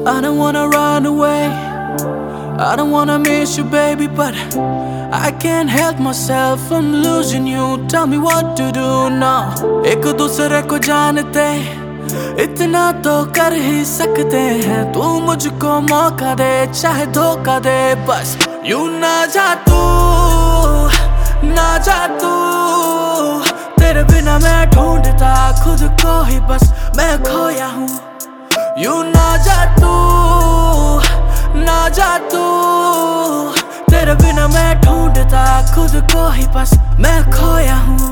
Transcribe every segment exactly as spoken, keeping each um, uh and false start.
I don't wanna run away, I don't wanna miss you baby, but I can't help myself from losing you. Tell me what to do now. एक दूसरे को जानते इतना तो कर ही सकते हैं। तू मुझको मौका दे चाहे धोखा दे, बस यूं ना जा तू, ना जा तू। तेरे बिना मैं ढूंढता खुद को ही, बस मैं खोया हूँ। यूं ना जा तू, ना जा तू। तेरे बिना मैं ढूंढता खुद को ही, बस मैं खोया हूँ।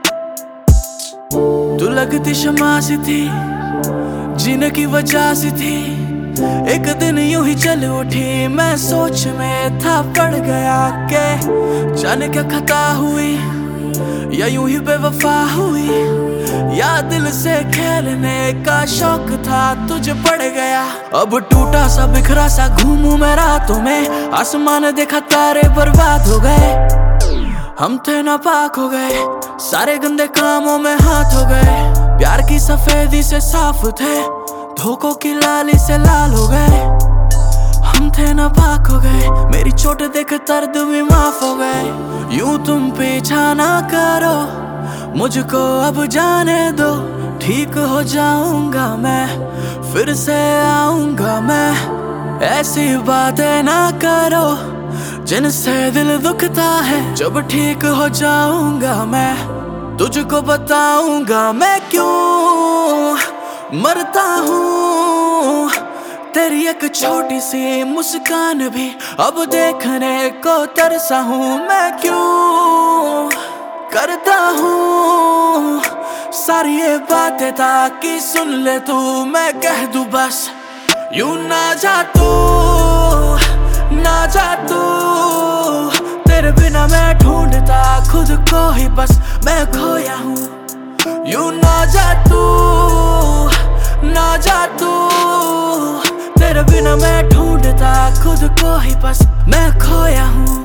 तू लगती शमा सी थी, जीने की वजह सी थी। एक दिन यूं ही चल उठी, मैं सोच में था पड़ गया के जाने क्या खता हुई, या यूं ही बेवफा हुई, या दिल से खेलने का शौक था तुझे पड़ गया। अब टूटा सा बिखरा सा घूमूं मैं रातों में, आसमान देखा तारे बर्बाद हो गए। हम थे नापाक हो गए, सारे गंदे कामों में हाथ हो गए। प्यार की सफेदी से साफ थे, धोखों की लाली से लाल हो गए। हम थे नापाक हो गए, मेरी चोट देख दर्द भी माफ हो गए। यूं तुम पीछा ना करो, मुझको अब जाने दो। ठीक हो जाऊंगा मैं, फिर से आऊंगा मैं। ऐसी बातें ना करो जिनसे दिल दुखता है। जब ठीक हो जाऊंगा मैं, तुझको बताऊंगा मैं क्यों मरता हूँ। तेरी एक छोटी सी मुस्कान भी अब देखने को तरसा हूँ। मैं क्यों करता हूँ सारी ये बातें ताकि सुन ले तू, मैं कह दूं बस यूं ना जा तू, ना जा तू। तेरे बिना मैं ढूंढता खुद को ही, बस मैं खोया हूँ। यूं ना जा तू, ना जा तू। तेरे बिना मैं ढूंढता खुद को ही, बस मैं खोया हूँ।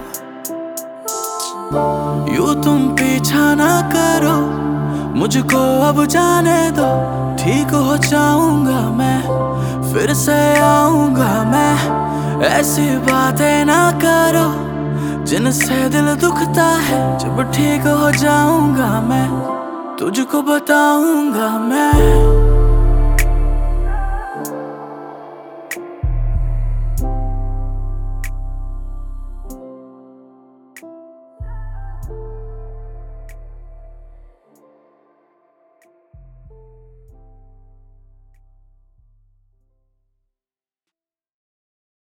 यूं तुम पीछा ना करो, मुझको अब जाने दो। ठीक हो जाऊंगा मैं, फिर से आऊंगा मैं। ऐसी बातें ना करो जिनसे दिल दुखता है। जब ठीक हो जाऊंगा मैं, तुझको बताऊंगा मैं।